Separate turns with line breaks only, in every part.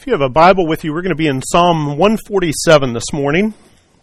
If you have a Bible with you, we're going to be in Psalm 147 this morning.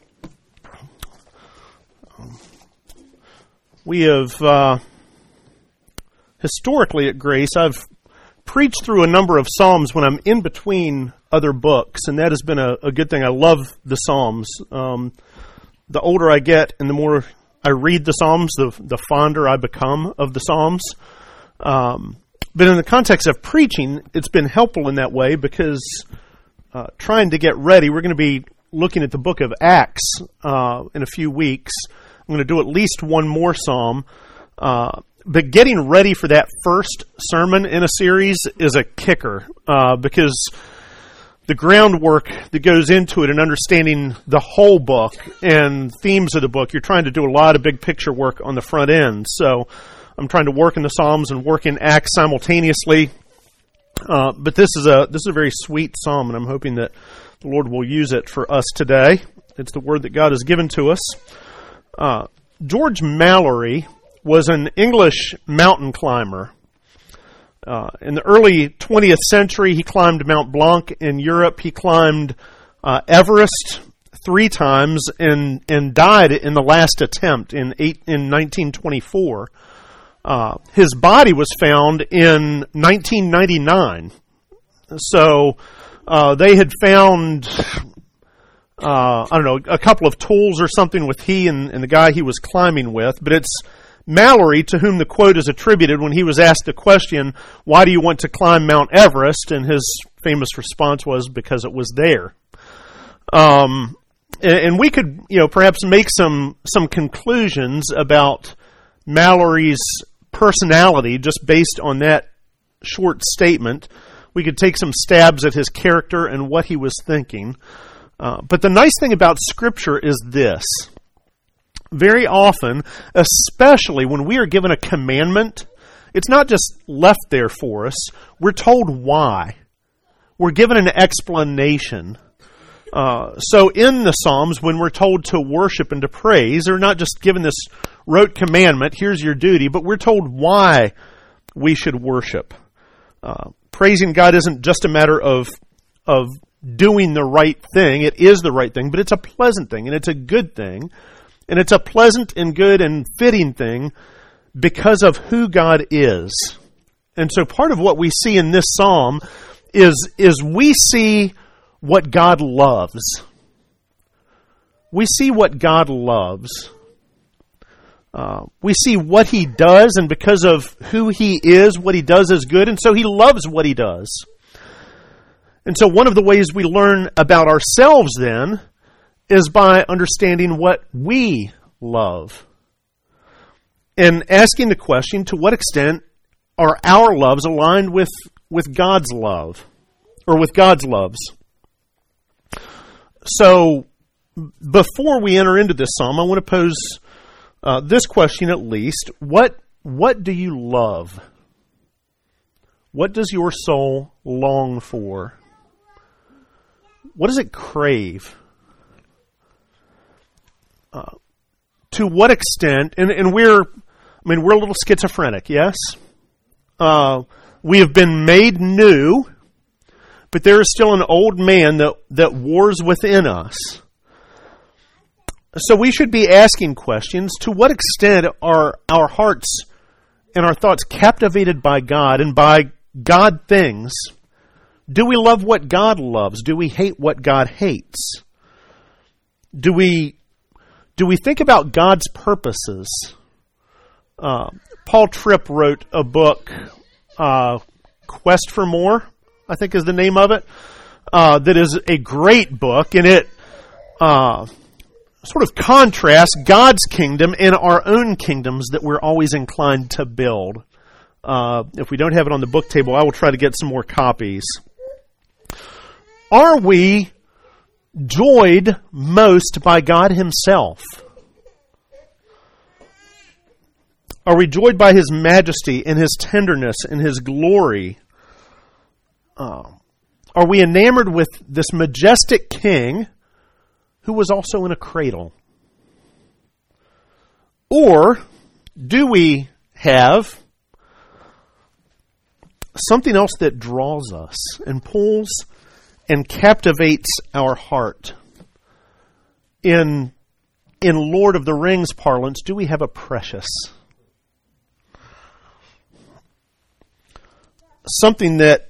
We have, historically at Grace, I've preached through a number of Psalms when I'm in between other books, and that has been a good thing. I love the Psalms. The older I get and the more I read the Psalms, the fonder I become of the Psalms. But in the context of preaching, it's been helpful in that way because trying to get ready, we're going to be looking at the book of Acts in a few weeks. I'm going to do at least one more psalm. But getting ready for that first sermon in a series is a kicker because the groundwork that goes into it and understanding the whole book and themes of the book, you're trying to do a lot of big picture work on the front end. So I'm trying to work in the Psalms and work in Acts simultaneously. But this is a very sweet psalm, and I'm hoping that the Lord will use it for us today. It's the word that God has given to us. George Mallory was an English mountain climber. In the early 20th century, he climbed Mount Blanc in Europe. He climbed Everest 3 times and died in the last attempt in 1924. His body was found in 1999. So they had found, a couple of tools or something with he and the guy he was climbing with. But it's Mallory to whom the quote is attributed when he was asked the question, "Why do you want to climb Mount Everest?" And his famous response was, "Because it was there." And we could, perhaps make some conclusions about Mallory's personality just based on that short statement. We could take some stabs at his character and what he was thinking. But the nice thing about Scripture is this. Very often, especially when we are given a commandment, it's not just left there for us. We're told why. We're given an explanation. So in the Psalms, when we're told to worship and to praise, they're not just given this rote commandment, here's your duty, but we're told why we should worship. Praising God isn't just a matter of doing the right thing. It is the right thing, but it's a pleasant thing, and it's a good thing. And it's a pleasant and good and fitting thing because of who God is. And so part of what we see in this psalm is we see what God loves. We see what God loves. We see what He does, and because of who He is, what He does is good, and so He loves what He does. And so one of the ways we learn about ourselves then is by understanding what we love. And asking the question, to what extent are our loves aligned with God's love, or with God's loves? So, before we enter into this psalm, I want to pose this question at least. What do you love? What does your soul long for? What does it crave? To what extent, and we're a little schizophrenic, yes? We have been made new, but there is still an old man that wars within us. So we should be asking questions. To what extent are our hearts and our thoughts captivated by God and by God things? Do we love what God loves? Do we hate what God hates? Do we think about God's purposes? Paul Tripp wrote a book, Quest for More, I think is the name of it, that is a great book, and it sort of contrasts God's kingdom and our own kingdoms that we're always inclined to build. If we don't have it on the book table, I will try to get some more copies. Are we joyed most by God Himself? Are we joyed by His majesty and His tenderness and His glory? Are we enamored with this majestic King who was also in a cradle? Or do we have something else that draws us and pulls and captivates our heart. In Lord of the Rings parlance, do we have a precious? Something that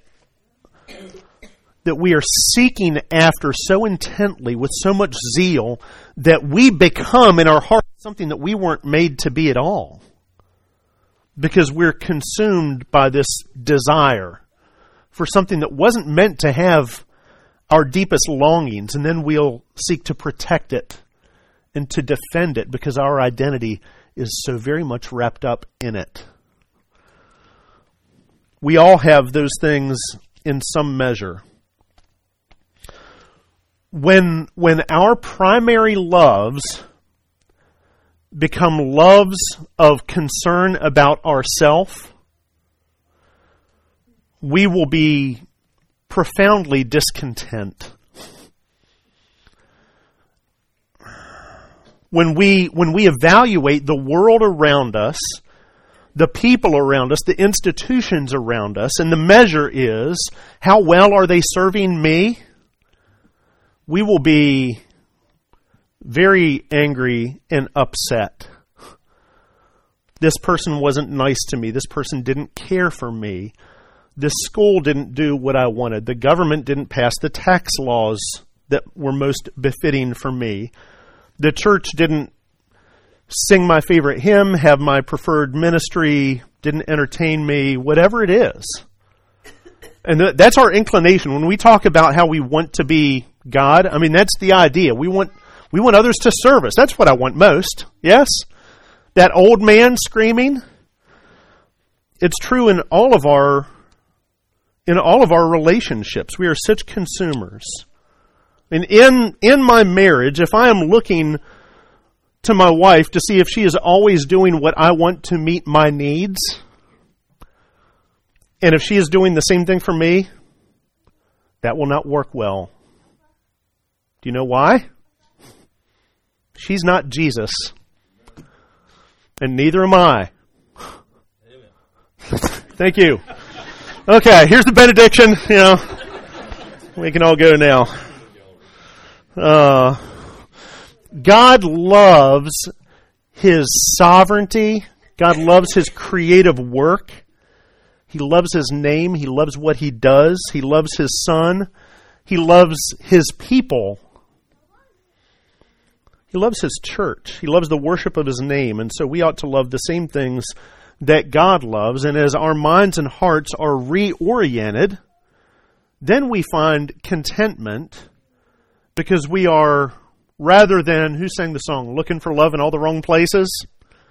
we are seeking after so intently with so much zeal that we become in our heart something that we weren't made to be at all. Because we're consumed by this desire for something that wasn't meant to have our deepest longings, and then we'll seek to protect it and to defend it because our identity is so very much wrapped up in it. We all have those things in some measure. When our primary loves become loves of concern about ourself, we will be profoundly discontent. When we evaluate the world around us, the people around us, the institutions around us, and the measure is, how well are they serving me? We will be very angry and upset. This person wasn't nice to me. This person didn't care for me. This school didn't do what I wanted. The government didn't pass the tax laws that were most befitting for me. The church didn't sing my favorite hymn, have my preferred ministry, didn't entertain me, whatever it is. And that's our inclination. When we talk about how we want to be God, I mean, that's the idea. We want others to serve us. That's what I want most. Yes? That old man screaming. It's true in all of our relationships. We are such consumers. And in my marriage, if I am looking to my wife to see if she is always doing what I want to meet my needs, and if she is doing the same thing for me, that will not work well. Do you know why? She's not Jesus. And neither am I. Thank you. Okay, here's the benediction. We can all go now. God loves His sovereignty. God loves His creative work. He loves His name. He loves what He does. He loves His Son. He loves His people. He loves His church. He loves the worship of His name. And so we ought to love the same things that God loves. And as our minds and hearts are reoriented, then we find contentment because we are, rather than, who sang the song, looking for love in all the wrong places?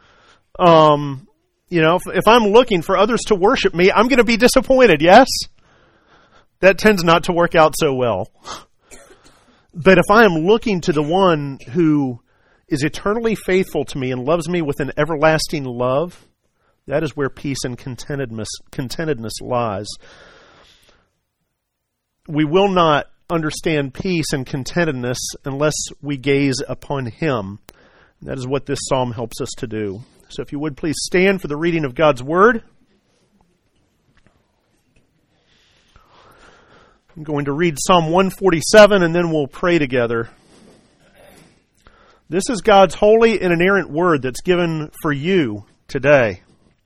If I'm looking for others to worship me, I'm going to be disappointed, yes? That tends not to work out so well. But if I am looking to the one who is eternally faithful to me and loves me with an everlasting love, that is where peace and contentedness lies. We will not understand peace and contentedness unless we gaze upon Him. That is what this psalm helps us to do. So if you would please stand for the reading of God's Word. I'm going to read Psalm 147 and then we'll pray together. This is God's holy and inerrant Word that's given for you today.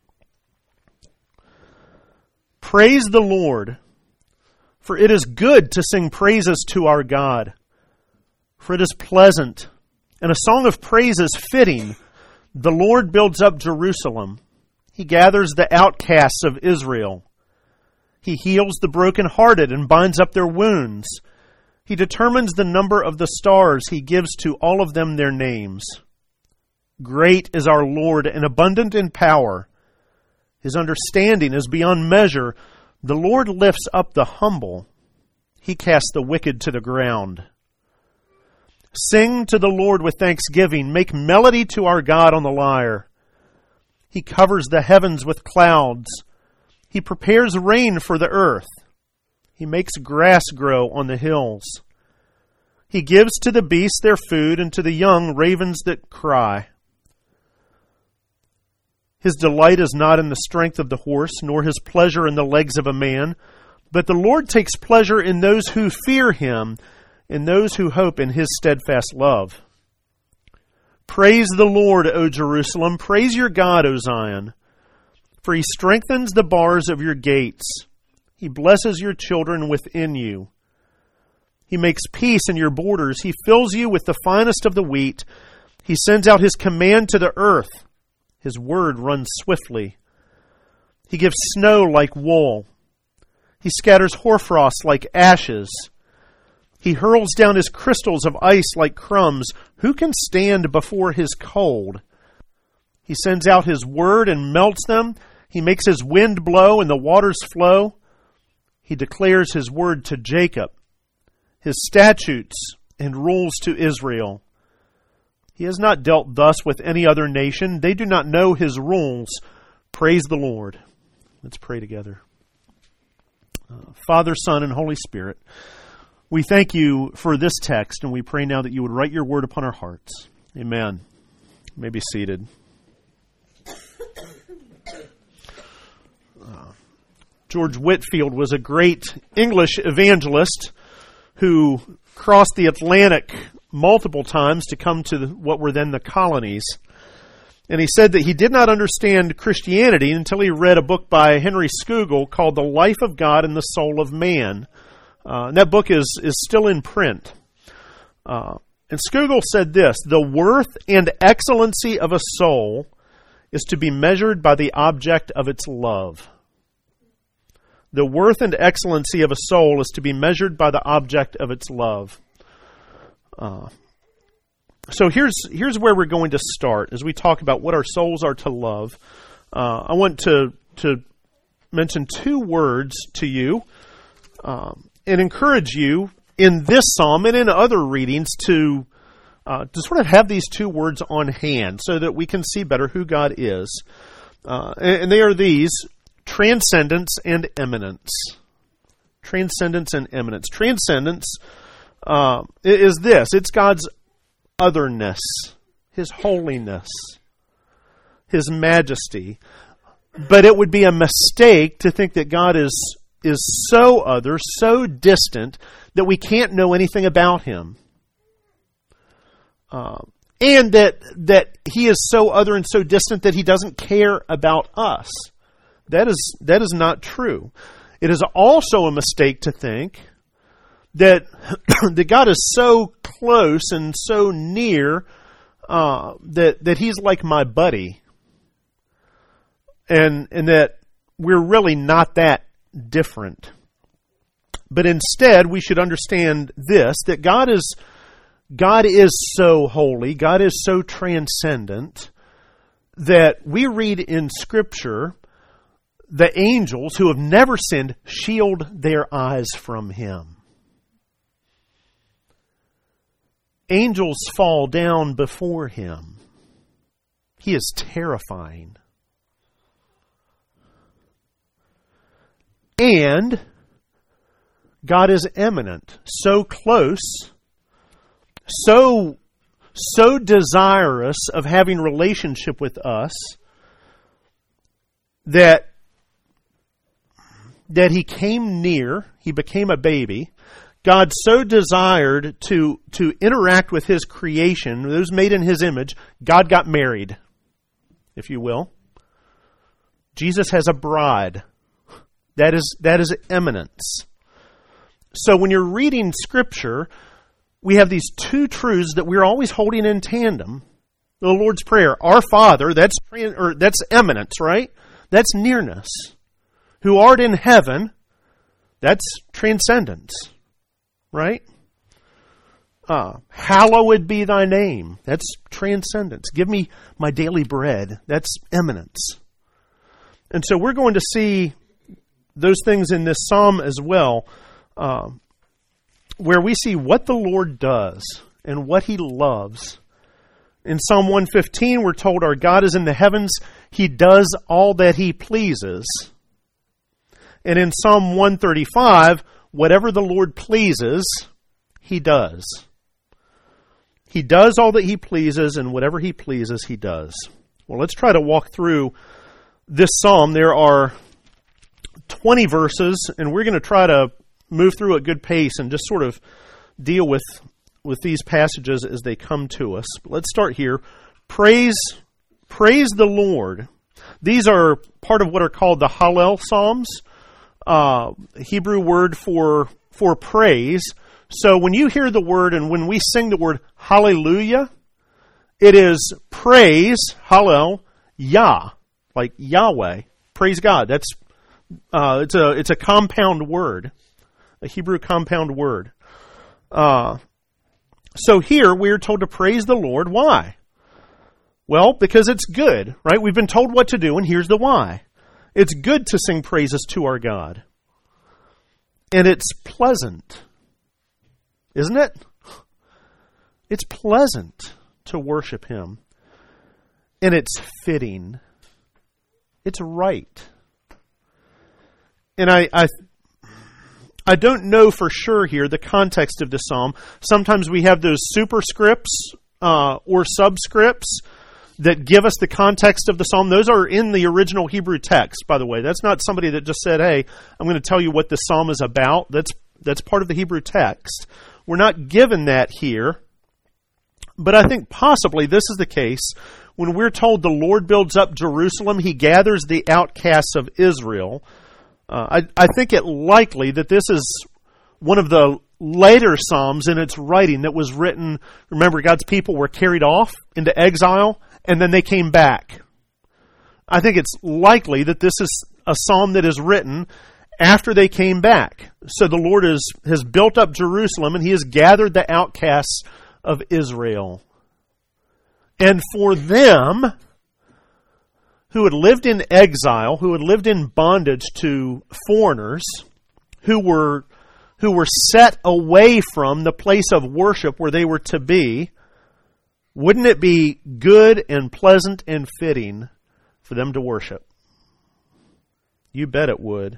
Praise the Lord, for it is good to sing praises to our God, for it is pleasant, and a song of praise is fitting. The Lord builds up Jerusalem. He gathers the outcasts of Israel. He heals the brokenhearted and binds up their wounds. He determines the number of the stars. He gives to all of them their names. Great is our Lord and abundant in power. His understanding is beyond measure. The Lord lifts up the humble. He casts the wicked to the ground. Sing to the Lord with thanksgiving. Make melody to our God on the lyre. He covers the heavens with clouds. He prepares rain for the earth. He makes grass grow on the hills. He gives to the beasts their food and to the young ravens that cry. His delight is not in the strength of the horse, nor his pleasure in the legs of a man, But the Lord takes pleasure in those who fear him, in those who hope in his steadfast love. Praise the Lord, O Jerusalem. Praise your God, O Zion. For he strengthens the bars of your gates. He blesses your children within you. He makes peace in your borders. He fills you with the finest of the wheat. He sends out his command to the earth. His word runs swiftly. He gives snow like wool. He scatters hoarfrost like ashes. He hurls down his crystals of ice like crumbs. Who can stand before his cold? He sends out his word and melts them. He makes his wind blow and the waters flow. He declares his word to Jacob, his statutes and rules to Israel. He has not dealt thus with any other nation. They do not know his rules. Praise the Lord. Let's pray together. Father, Son, and Holy Spirit, we thank you for this text, and we pray now that you would write your word upon our hearts. Amen. You may be seated. George Whitefield was a great English evangelist who crossed the Atlantic multiple times to come to what were then the colonies. And he said that he did not understand Christianity until he read a book by Henry Scougal called The Life of God and the Soul of Man. And that book is still in print. And Scougal said this: the worth and excellency of a soul is to be measured by the object of its love. The worth and excellency of a soul is to be measured by the object of its love. So here's where we're going to start as we talk about what our souls are to love. I want to mention two words to you and encourage you in this psalm and in other readings to sort of have these two words on hand so that we can see better who God is. And they are these: transcendence and eminence. Transcendence and eminence. Transcendence is this: it's God's otherness, his holiness, his majesty. But it would be a mistake to think that God is so other, so distant, that we can't know anything about him. And that he is so other and so distant that he doesn't care about us. That is not true. It is also a mistake to think that that God is so close and so near that he's like my buddy, and that we're really not that different. But instead, we should understand this: that God is so holy, God is so transcendent, that we read in Scripture the angels who have never sinned shield their eyes from him. Angels fall down before him. He is terrifying. And God is eminent, so close, so desirous of having relationship with us that he came near, he became a baby. God so desired to interact with his creation, those made in his image. God got married, if you will. Jesus has a bride. That is eminence. So when you're reading Scripture, we have these two truths that we're always holding in tandem. The Lord's Prayer, Our Father, that's eminence, right? That's nearness. Who art in heaven, that's transcendence, right? Hallowed be thy name, that's transcendence. Give me my daily bread, that's eminence. And so we're going to see those things in this psalm as well, where we see what the Lord does and what he loves. In Psalm 115, we're told our God is in the heavens. He does all that he pleases. And in Psalm 135, whatever the Lord pleases, he does. He does all that he pleases, and whatever he pleases, he does. Well, let's try to walk through this psalm. There are 20 verses, and we're going to try to move through at good pace and just sort of deal with these passages as they come to us. But let's start here. Praise the Lord. These are part of what are called the Hallel Psalms, Hebrew word for praise. So when you hear the word and when we sing the word hallelujah, it is praise, Hallel, Yah, like Yahweh. Praise God. That's it's a compound word, a Hebrew compound word. So here we're told to praise the Lord. Why? Well, because it's good, right? We've been told what to do, and here's the why. It's good to sing praises to our God. And it's pleasant, isn't it? It's pleasant to worship Him. And it's fitting. It's right. And I don't know for sure here the context of the psalm. Sometimes we have those superscripts or subscripts that give us the context of the psalm. Those are in the original Hebrew text, by the way. That's not somebody that just said, hey, I'm going to tell you what the psalm is about. That's part of the Hebrew text. We're not given that here. But I think possibly this is the case when we're told the Lord builds up Jerusalem, He gathers the outcasts of Israel. I think it likely that this is one of the later psalms in its writing that was written. Remember, God's people were carried off into exile, and then they came back. I think it's likely that this is a psalm that is written after they came back. So the Lord has built up Jerusalem, and He has gathered the outcasts of Israel. And for them, who had lived in exile, who had lived in bondage to foreigners, who were set away from the place of worship where they were to be, wouldn't it be good and pleasant and fitting for them to worship? You bet it would.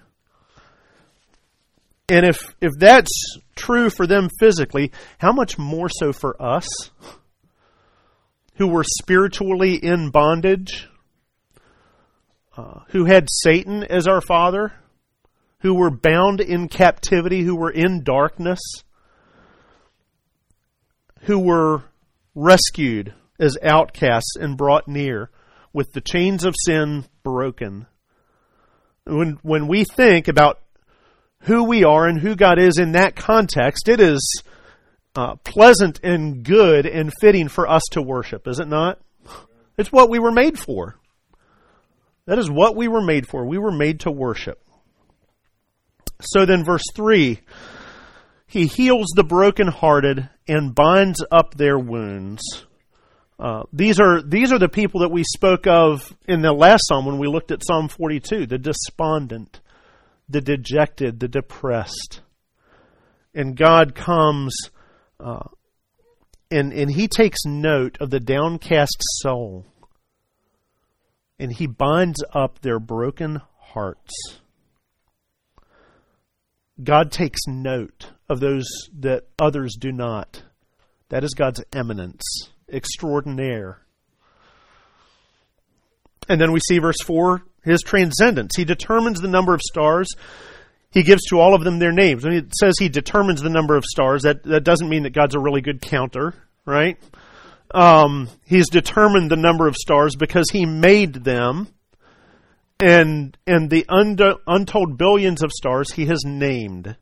And if that's true for them physically, how much more so for us, who were spiritually in bondage, who had Satan as our father, who were bound in captivity, who were in darkness, who were rescued as outcasts and brought near with the chains of sin broken. When we think about who we are and who God is in that context, it is pleasant and good and fitting for us to worship, is it not? It's what we were made for. That is what we were made for. We were made to worship. So then verse 3, He heals the brokenhearted and binds up their wounds. These are the people that we spoke of in the last psalm when we looked at Psalm 42, the despondent, the dejected, the depressed. And God comes and He takes note of the downcast soul. And He binds up their broken hearts. God takes note of those that others do not. That is God's eminence, extraordinaire. And then we see verse 4, His transcendence. He determines the number of stars. He gives to all of them their names. When it says He determines the number of stars, that doesn't mean that God's a really good counter, right? He's determined the number of stars because He made them, and the untold billions of stars He has named.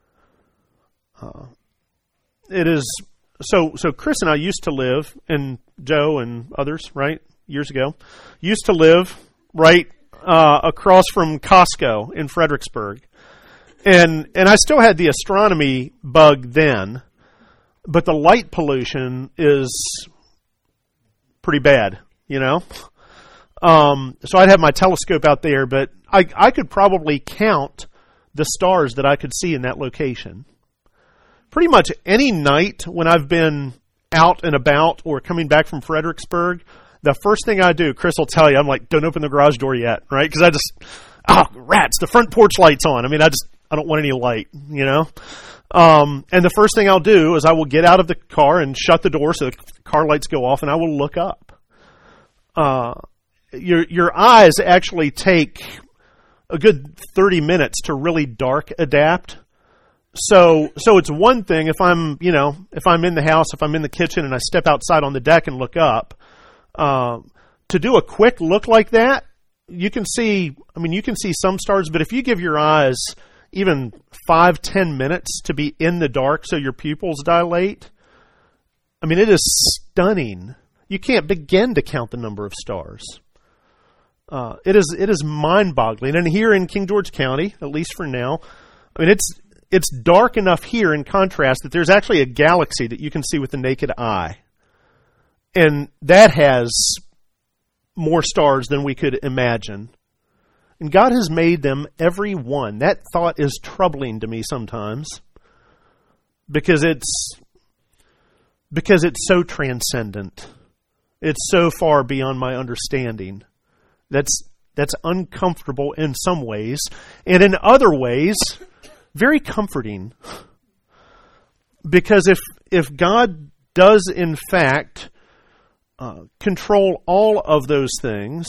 It is so. Chris and I used to live, and Joe and others, right, years ago, used to live right across from Costco in Fredericksburg, and I still had the astronomy bug then. But the light pollution is pretty bad, you know? So I'd have my telescope out there, but I could probably count the stars that I could see in that location. Pretty much any night when I've been out and about or coming back from Fredericksburg, the first thing I do, Chris will tell you, I'm like, don't open the garage door yet, right? Because rats, the front porch light's on. I mean, I don't want any light, you know? And the first thing I'll do is I will get out of the car and shut the door so the car lights go off, and I will look up. Your eyes actually take a good 30 minutes to really dark adapt. So it's one thing if I'm in the house, if I'm in the kitchen and I step outside on the deck and look up, to do a quick look like that, you can see some stars, but if you give your eyes even 5-10 minutes to be in the dark so your pupils dilate, it is stunning. You can't begin to count the number of stars. It is mind-boggling. And here in King George County, at least for now, it's dark enough here in contrast that there's actually a galaxy that you can see with the naked eye. And that has more stars than we could imagine. And God has made them every one. That thought is troubling to me sometimes because it's so transcendent. It's so far beyond my understanding. That's uncomfortable in some ways, and in other ways, very comforting. Because if God does in fact control all of those things,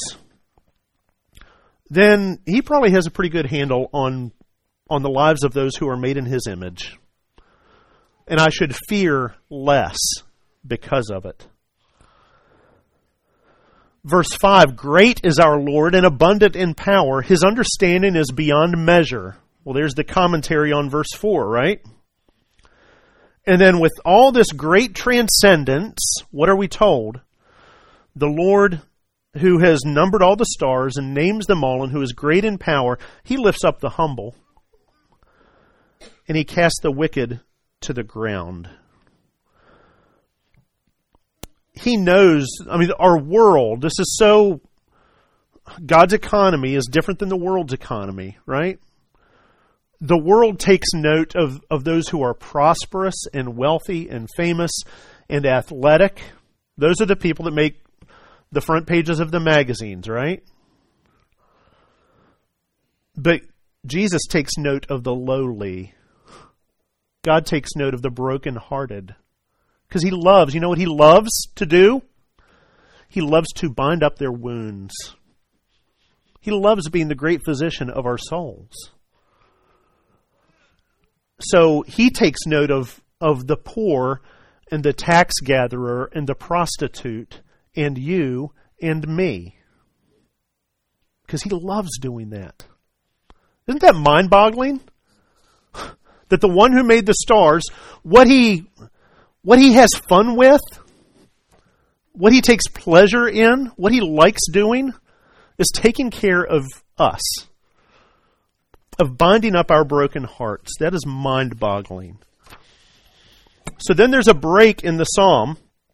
then He probably has a pretty good handle on the lives of those who are made in His image. And I should fear less because of it. Verse 5, great is our Lord and abundant in power. His understanding is beyond measure. Well, there's the commentary on verse 4, right? And then with all this great transcendence, what are we told? The Lord who has numbered all the stars and names them all and who is great in power, He lifts up the humble and He casts the wicked to the ground. He knows, our world, God's economy is different than the world's economy, right? The world takes note of those who are prosperous and wealthy and famous and athletic. Those are the people that make the front pages of the magazines, right? But Jesus takes note of the lowly. God takes note of the brokenhearted. Because He loves, you know what He loves to do? He loves to bind up their wounds. He loves being the great physician of our souls. So He takes note of the poor and the tax gatherer and the prostitute and you and me. Because He loves doing that. Isn't that mind-boggling? That the one who made the stars, what he has fun with, what He takes pleasure in, what He likes doing, is taking care of us, of binding up our broken hearts. That is mind-boggling. So then there's a break in the psalm.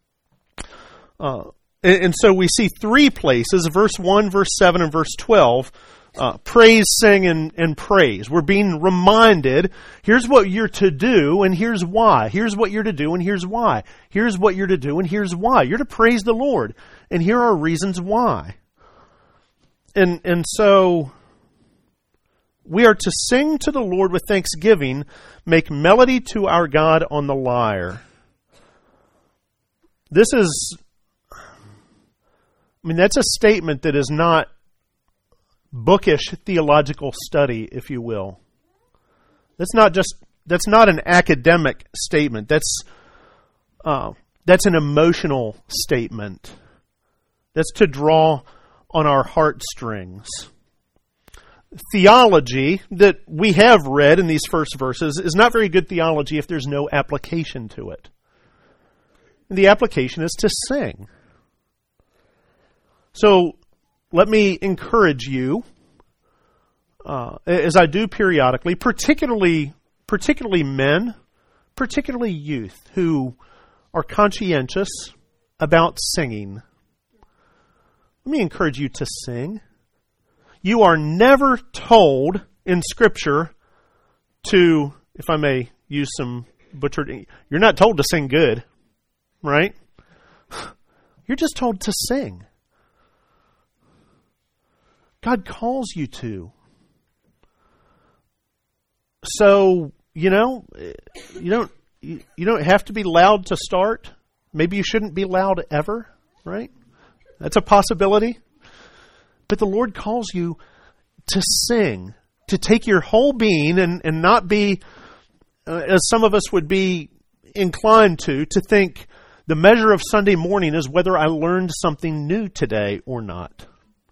And so we see three places, verse 1, verse 7, and verse 12, praise, sing, and praise. We're being reminded, here's what you're to do, and here's why. Here's what you're to do, and here's why. Here's what you're to do, and here's why. You're to praise the Lord, and here are reasons why. And so we are to sing to the Lord with thanksgiving, make melody to our God on the lyre. This is, that's a statement that is not bookish theological study, if you will. That's not an academic statement. That's an emotional statement. That's to draw on our heartstrings. Theology that we have read in these first verses is not very good theology if there's no application to it. And the application is to sing. So let me encourage you, as I do periodically, particularly men, particularly youth who are conscientious about singing. Let me encourage you to sing. You are never told in Scripture to, if I may use some butchered, you're not told to sing good, right? You're just told to sing. God calls you to. So, you don't have to be loud to start. Maybe you shouldn't be loud ever, right? That's a possibility. But the Lord calls you to sing, to take your whole being and not be, as some of us would be inclined to think the measure of Sunday morning is whether I learned something new today or not.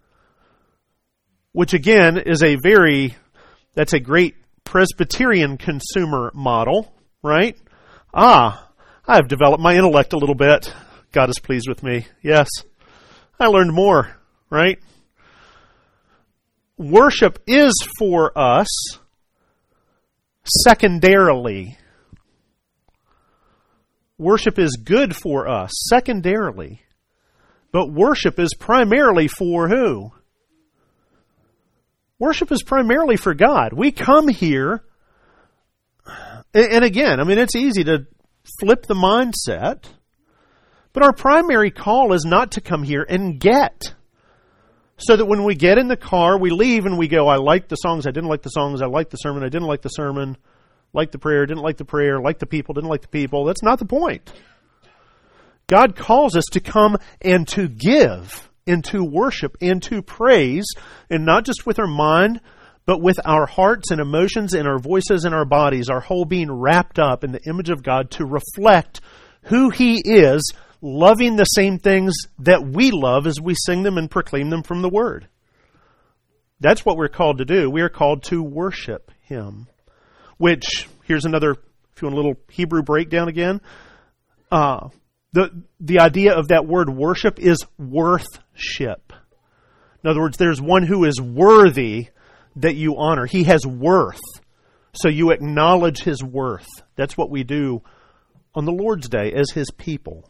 Which again is that's a great Presbyterian consumer model, right? I've developed my intellect a little bit. God is pleased with me. Yes. I learned more, right? Worship is for us secondarily. Worship is good for us secondarily. But worship is primarily for who? Worship is primarily for God. We come here, and again, it's easy to flip the mindset, but our primary call is not to come here and get. So that when we get in the car, we leave and we go, I liked the songs, I didn't like the songs, I liked the sermon, I didn't like the sermon, liked the prayer, didn't like the prayer, liked the people, didn't like the people. That's not the point. God calls us to come and to give, and to worship, and to praise, and not just with our mind, but with our hearts and emotions and our voices and our bodies, our whole being wrapped up in the image of God to reflect who He is, loving the same things that we love as we sing them and proclaim them from the Word. That's what we're called to do. We are called to worship Him. Which, here's another, if you want a little Hebrew breakdown again, the idea of that word worship is worthship. In other words, there's one who is worthy that you honor. He has worth. So you acknowledge His worth. That's what we do on the Lord's Day as His people.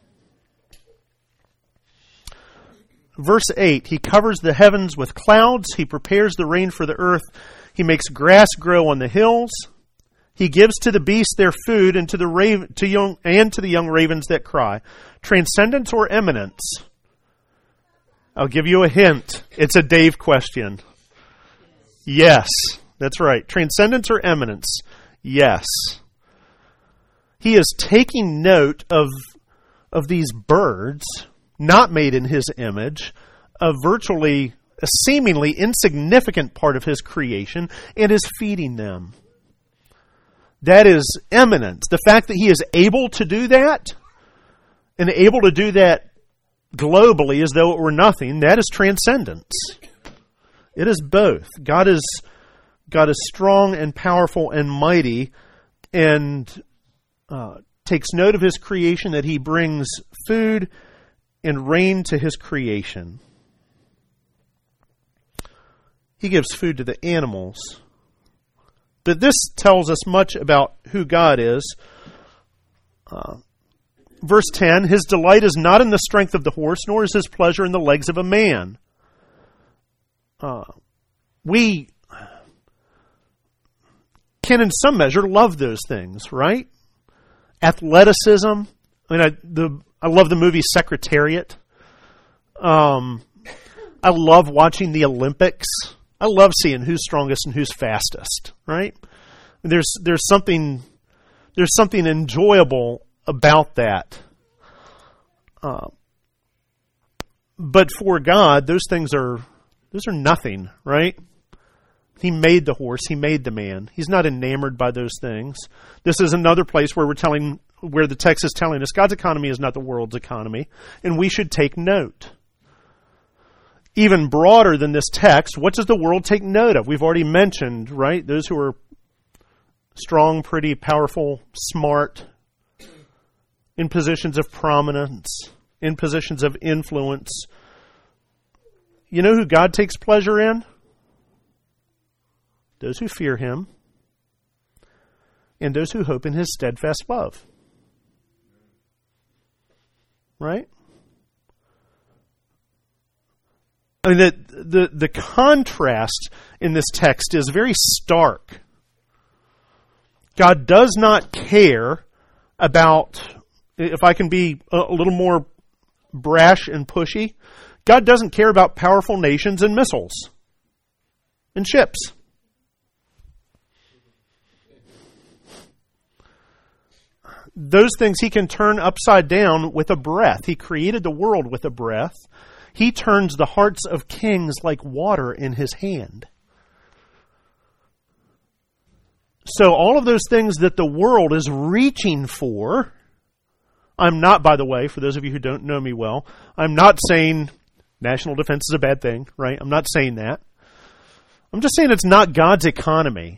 Verse 8, He covers the heavens with clouds. He prepares the rain for the earth. He makes grass grow on the hills. He gives to the beasts their food, and to the young ravens that cry. Transcendence or eminence? I'll give you a hint. It's a Dave question. Yes, that's right. Transcendence or eminence? Yes. He is taking note of these birds, not made in His image, a seemingly insignificant part of His creation, and is feeding them. That is eminence. The fact that He is able to do that, and able to do that globally as though it were nothing, that is transcendence. It is both. God is strong and powerful and mighty, and takes note of His creation, that He brings food and rain to His creation. He gives food to the animals. But this tells us much about who God is. Verse 10, His delight is not in the strength of the horse, nor is His pleasure in the legs of a man. We can in some measure love those things, right? Athleticism. I love the movie Secretariat. I love watching the Olympics. I love seeing who's strongest and who's fastest, right? There's something enjoyable about that. But for God, those things are nothing, right? He made the horse, He made the man. He's not enamored by those things. This is another place where where the text is telling us God's economy is not the world's economy, and we should take note. Even broader than this text, what does the world take note of? We've already mentioned, right? Those who are strong, pretty, powerful, smart, in positions of prominence, in positions of influence. You know who God takes pleasure in? Those who fear Him, and those who hope in His steadfast love. Right? The contrast in this text is very stark. God does not care about, if I can be a little more brash and pushy, God doesn't care about powerful nations and missiles and ships. Those things He can turn upside down with a breath. He created the world with a breath. He turns the hearts of kings like water in His hand. So all of those things that the world is reaching for, I'm not, by the way, for those of you who don't know me well, I'm not saying national defense is a bad thing, right? I'm not saying that. I'm just saying it's not God's economy.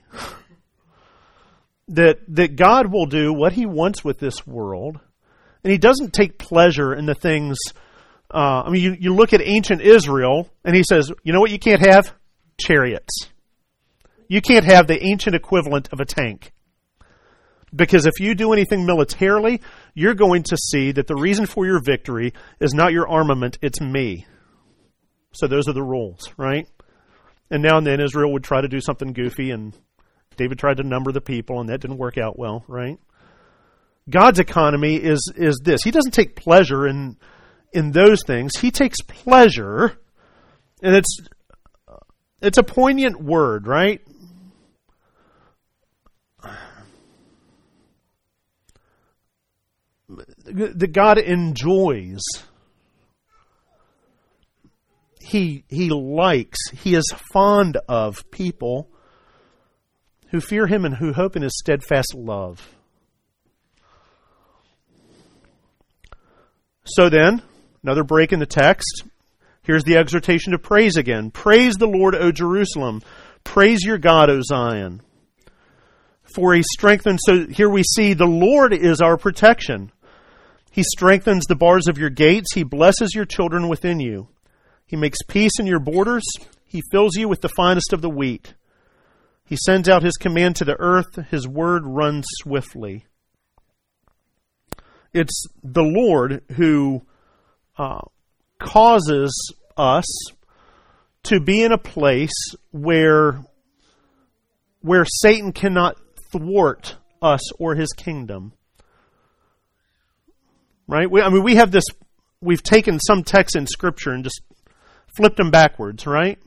That God will do what He wants with this world, and He doesn't take pleasure in the things. You look at ancient Israel, and He says, you know what you can't have? Chariots. You can't have the ancient equivalent of a tank. Because if you do anything militarily, you're going to see that the reason for your victory is not your armament, it's me. So those are the rules, right? And now and then Israel would try to do something goofy, and David tried to number the people, and that didn't work out well, right? God's economy is this. He doesn't take pleasure in those things. He takes pleasure, and it's a poignant word, right? That God enjoys. He likes, He is fond of people who fear Him and who hope in His steadfast love. So then, another break in the text. Here's the exhortation to praise again. Praise the Lord, O Jerusalem. Praise your God, O Zion. For He strengthens, so here we see the Lord is our protection. He strengthens the bars of your gates. He blesses your children within you. He makes peace in your borders. He fills you with the finest of the wheat. He sends out His command to the earth. His word runs swiftly. It's the Lord who causes us to be in a place where Satan cannot thwart us or his kingdom. Right? We have this, we've taken some texts in Scripture and just flipped them backwards, right?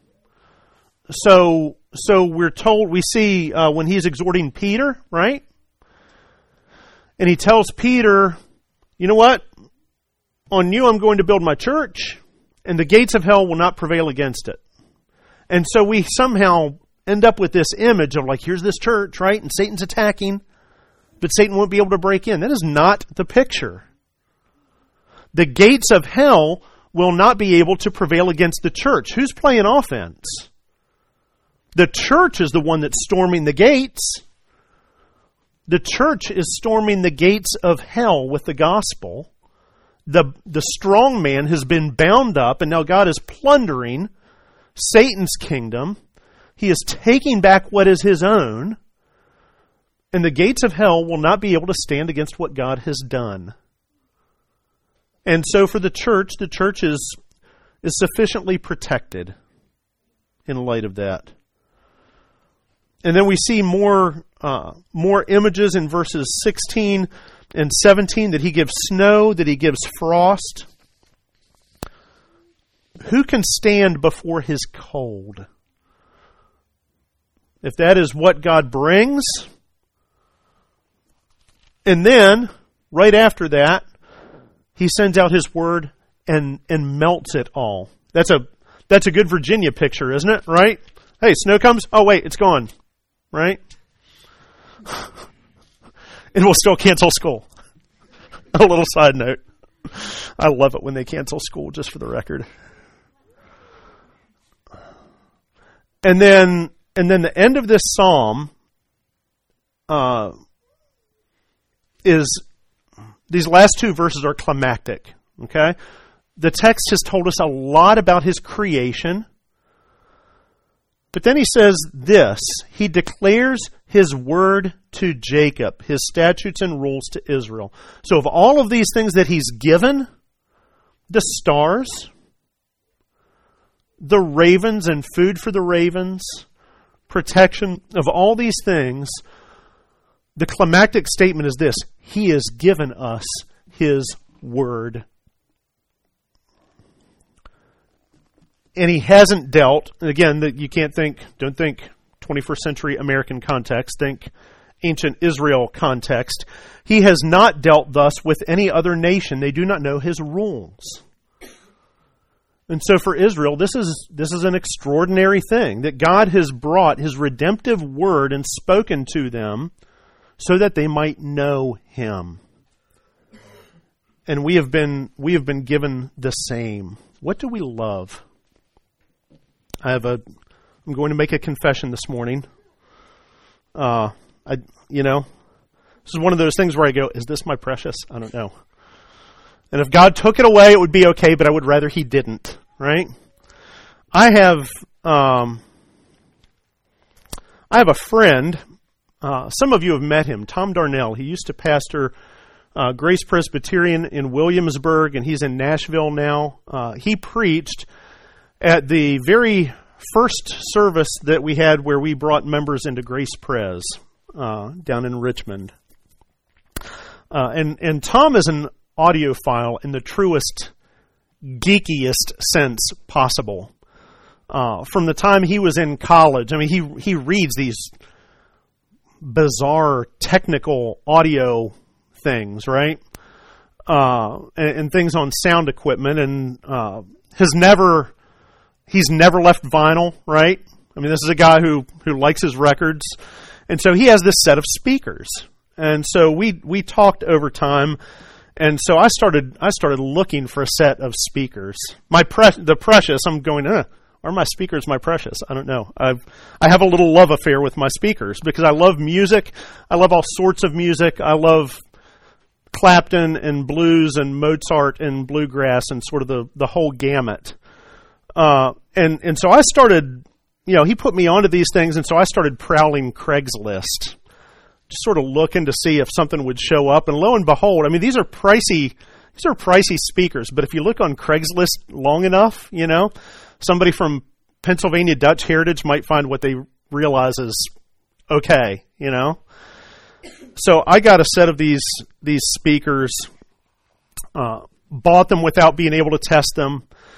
So we're told, we see when he's exhorting Peter, right? And he tells Peter, you know what? On you I'm going to build my church, and the gates of hell will not prevail against it. And so we somehow end up with this image of like, here's this church, right? And Satan's attacking, but Satan won't be able to break in. That is not the picture. The gates of hell will not be able to prevail against the church. Who's playing offense? The church is the one that's storming the gates. The church is storming the gates of hell with the gospel. The strong man has been bound up, and now God is plundering Satan's kingdom. He is taking back what is his own, and the gates of hell will not be able to stand against what God has done. And so for the church is sufficiently protected in light of that. And then we see more images in verses 16 and 17 that He gives snow, that He gives frost. Who can stand before His cold? If that is what God brings. And then, right after that, He sends out His word and melts it all. That's a good Virginia picture, isn't it? Right? Hey, snow comes. Oh, wait, it's gone. Right? And we'll still cancel school. A little side note. I love it when they cancel school, just for the record. And then the end of this psalm is, these last two verses are climactic. Okay? The text has told us a lot about His creation. But then He says this, He declares His word to Jacob, His statutes and rules to Israel. So of all of these things that He's given, the stars, the ravens and food for the ravens, protection of all these things, the climactic statement is this, He has given us His word. And He hasn't dealt, again, that you don't think 21st century American context, think ancient Israel context. He has not dealt thus with any other nation. They do not know His rules. And so for Israel, this is an extraordinary thing, that God has brought His redemptive word and spoken to them so that they might know Him. And we have been given the same. What do we love? I'm going to make a confession this morning. This is one of those things where I go, is this my precious? I don't know. And if God took it away, it would be okay, but I would rather He didn't, right? I have a friend, some of you have met him, Tom Darnell. He used to pastor Grace Presbyterian in Williamsburg, and he's in Nashville now. He preached at the very first service that we had where we brought members into Grace Pres down in Richmond. And Tom is an audiophile in the truest, geekiest sense possible. From the time he was in college, I mean, he reads these bizarre technical audio things, right? And things on sound equipment, and he's never left vinyl, right? I mean, this is a guy who likes his records, and so he has this set of speakers. And so we talked over time, and so I started looking for a set of speakers. The precious, I'm going, are my speakers my precious? I don't know. I have a little love affair with my speakers because I love music. I love all sorts of music. I love Clapton and blues and Mozart and bluegrass and sort of the whole gamut. And so I started, he put me onto these things, and so I started prowling Craigslist, just sort of looking to see if something would show up. And lo and behold, I mean, these are pricey speakers, but if you look on Craigslist long enough, somebody from Pennsylvania Dutch Heritage might find what they realize is okay, So I got a set of these speakers, bought them without being able to test them,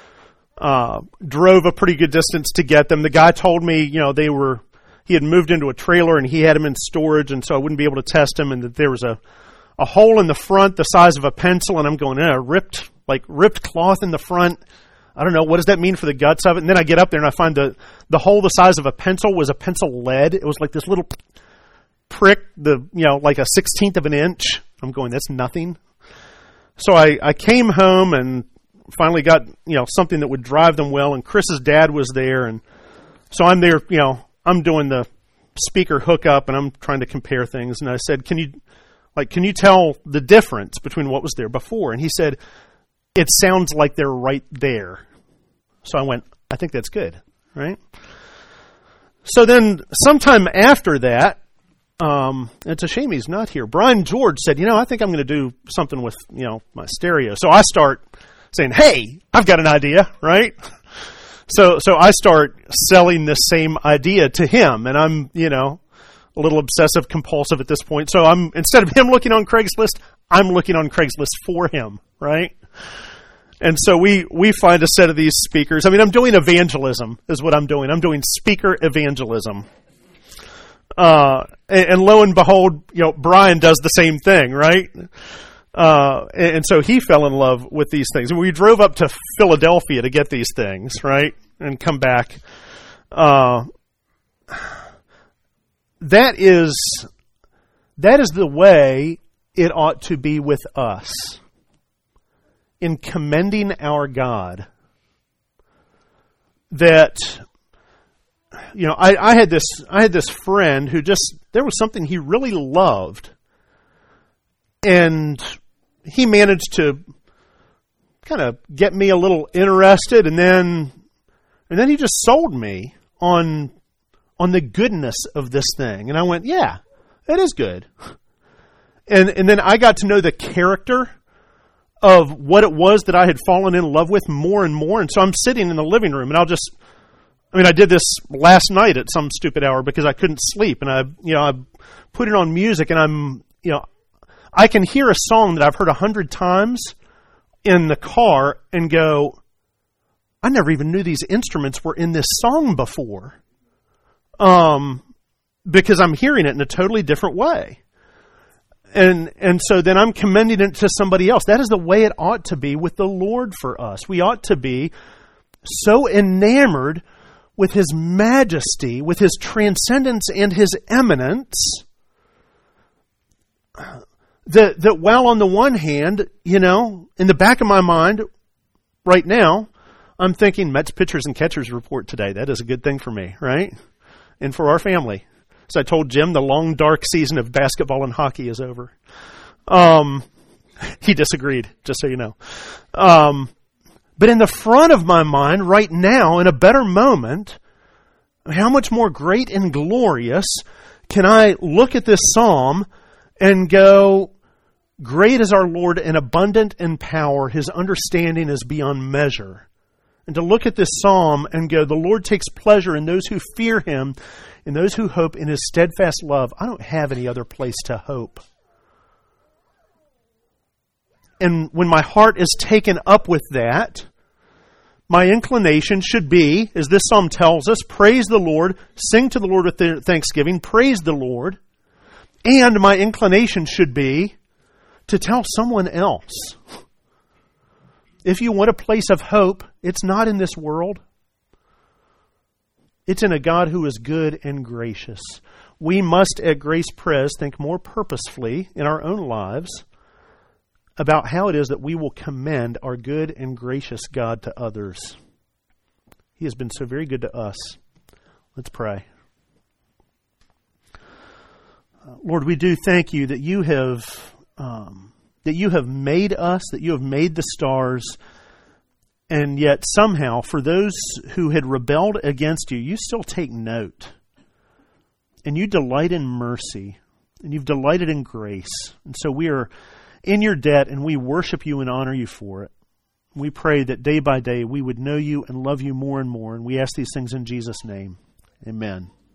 drove a pretty good distance to get them. The guy told me, he had moved into a trailer and he had them in storage, and so I wouldn't be able to test them, and that there was a hole in the front the size of a pencil, and I'm going, ripped cloth in the front. I don't know, what does that mean for the guts of it? And then I get up there and I find the hole the size of a pencil was a pencil lead. It was like this little prick, like a 16th of an inch. I'm going, that's nothing. So I came home and finally got, something that would drive them well, and Chris's dad was there, and so I'm there, I'm doing the speaker hookup, and I'm trying to compare things, and I said, can you tell the difference between what was there before? And he said, it sounds like they're right there. So I went, I think that's good, right? So then sometime after that, it's a shame he's not here. Brian George said, I think I'm going to do something with, my stereo. So I start saying, hey, I've got an idea, right? So I start selling this same idea to him, and I'm, a little obsessive compulsive at this point. So instead of him looking on Craigslist, I'm looking on Craigslist for him, right? And so we find a set of these speakers. I mean, I'm doing evangelism is what I'm doing. I'm doing speaker evangelism. And lo and behold, Brian does the same thing, right? And so he fell in love with these things. And we drove up to Philadelphia to get these things, right? And come back. That is the way it ought to be with us in commending our God. That, I had this friend who there was something he really loved, and he managed to kind of get me a little interested, and then he just sold me on the goodness of this thing. And I went, yeah, it is good. And then I got to know the character of what it was that I had fallen in love with more and more. And so I'm sitting in the living room, and I did this last night at some stupid hour because I couldn't sleep, and I put it on music, and I can hear a song that I've heard 100 times in the car and go, I never even knew these instruments were in this song before. Because I'm hearing it in a totally different way. And so then I'm commending it to somebody else. That is the way it ought to be with the Lord for us. We ought to be so enamored with His majesty, with His transcendence and His eminence, that while on the one hand, in the back of my mind right now, I'm thinking Mets pitchers and catchers report today. That is a good thing for me, right? And for our family. So I told Jim the long, dark season of basketball and hockey is over. He disagreed, just so you know. But in the front of my mind right now, in a better moment, how much more great and glorious can I look at this psalm and go, great is our Lord and abundant in power. His understanding is beyond measure. And to look at this psalm and go, the Lord takes pleasure in those who fear Him, in those who hope in His steadfast love. I don't have any other place to hope. And when my heart is taken up with that, my inclination should be, as this psalm tells us, praise the Lord, sing to the Lord with thanksgiving, praise the Lord. And my inclination should be to tell someone else. If you want a place of hope, it's not in this world. It's in a God who is good and gracious. We must, at Grace Pres, think more purposefully in our own lives about how it is that we will commend our good and gracious God to others. He has been so very good to us. Let's pray. Lord, we do thank You that You have made us, that You have made the stars, and yet somehow, for those who had rebelled against You, You still take note. And You delight in mercy, and You've delighted in grace. And so we are in Your debt, and we worship You and honor You for it. We pray that day by day we would know You and love You more and more, and we ask these things in Jesus' name. Amen.